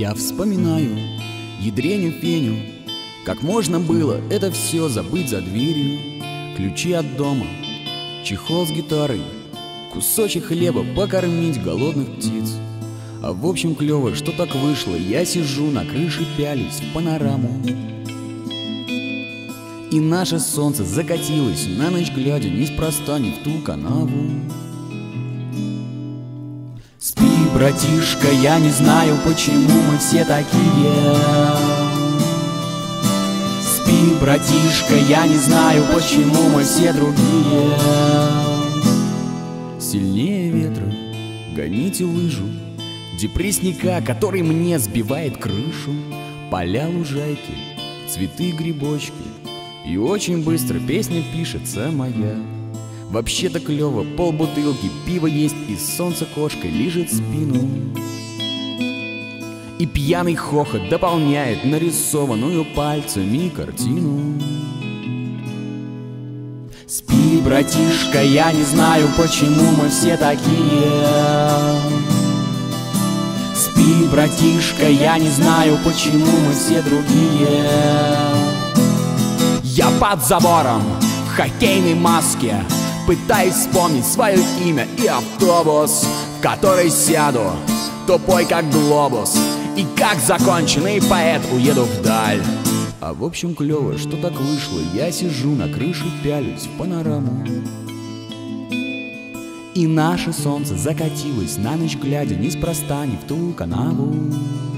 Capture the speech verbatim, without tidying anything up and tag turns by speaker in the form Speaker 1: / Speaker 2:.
Speaker 1: Я вспоминаю ядреню Феню, как можно было это все забыть за дверью. Ключи от дома, чехол с гитарой, кусочек хлеба покормить голодных птиц. А в общем клево, что так вышло. Я сижу на крыше, пялюсь в панораму, и наше солнце закатилось на ночь глядя, неспроста не в ту канаву. Спи, братишка, я не знаю, почему мы все такие. Спи, братишка, я не знаю, почему мы все другие. Сильнее ветра, гоните лыжу, депрессника, который мне сбивает крышу. Поля, лужайки, цветы, грибочки, и очень быстро песня пишется моя. Вообще-то клево, полбутылки пива есть, и солнце кошкой лижет спину. И пьяный хохот дополняет нарисованную пальцами картину. Спи, братишка, я не знаю, почему мы все такие. Спи, братишка, я не знаю, почему мы все другие. Я под забором в хоккейной маске пытаюсь вспомнить свое имя и автобус, в который сяду, тупой как глобус, и как законченный поэт уеду вдаль. А в общем клево, что так вышло. Я сижу на крыше, пялюсь в панораму, и наше солнце закатилось на ночь глядя, неспроста не в ту канаву.